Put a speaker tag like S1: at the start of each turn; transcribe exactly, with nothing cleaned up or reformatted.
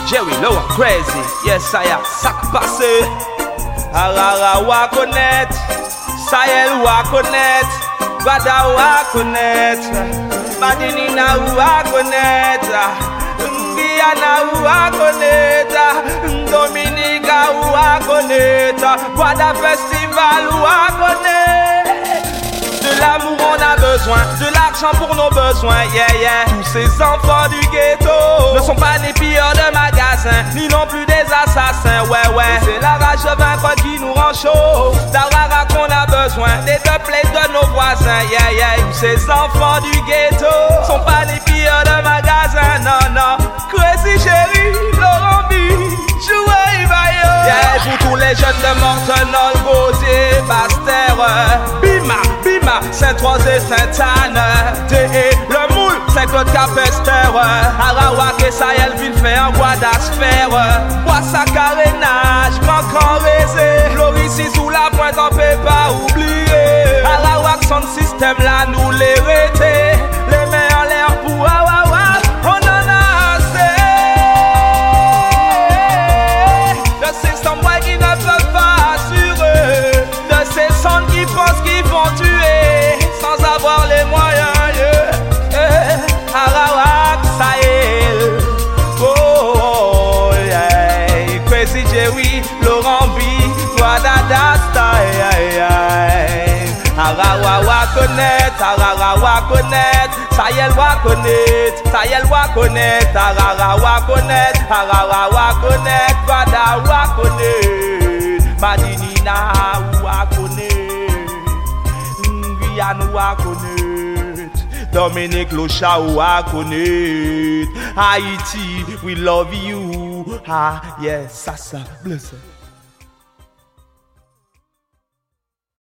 S1: Jerry Low crazy, yes I am. Sac passé, Arara wa connaître, Sahel wa connaître, Bada wa connaître, Madinina wa connaître, Guyana wa connaître, Dominica wa connaître, Bada Festival wa connaître. De l'amour on a besoin, de l'argent pour nos besoins, yeah yeah. Tous ces enfants du ghetto ne sont pas des pilleurs de magasins, ni non plus des assassins, ouais ouais. C'est la rage de vaincre qui nous rend chaud, d'Arara qu'on a besoin, des deux plates de nos voisins, yeah yeah. Tous ces enfants du ghetto sont pas des pilleurs de magasins, non non. Crazy Chéri, Laurent B, jouez Bayo, yeah. Pour tous les jeunes de Mortenol, Gauthier, Bastère, Bima, Bima, Saint-Trois et Sainte-Anne, D E, le moule, Saint-Claude Capester, Arawak et Sahel, Villefait, en bois d'asphère, Boissa carénage, Grand Grand Rézé, Florici sous la pointe, on peut pas oublier. Arawak, son système là, nous l'hériter, les mains en l'air pour Awawa, on en a assez. De ces sons qui ne peuvent pas assurer, de ces sons qui pensent qu'ils vont tuer sans avoir les moyens, yeah. Yeah. Arawak, Sahel, oh, oh yeah. Crazy Jerry, Laurent B, Wadada style, yeah. Arara wa connaître, Arara wa connaître, Sahel wa connaître, Sahel wa connaître, Arara wa connaître, Arara wa connaître, Wada wa connaître, Madinina wa connaître, Guyane wa connaître, Dominique Locha wa connaître, Haïti, we love you, ah yes, ça ça, bless.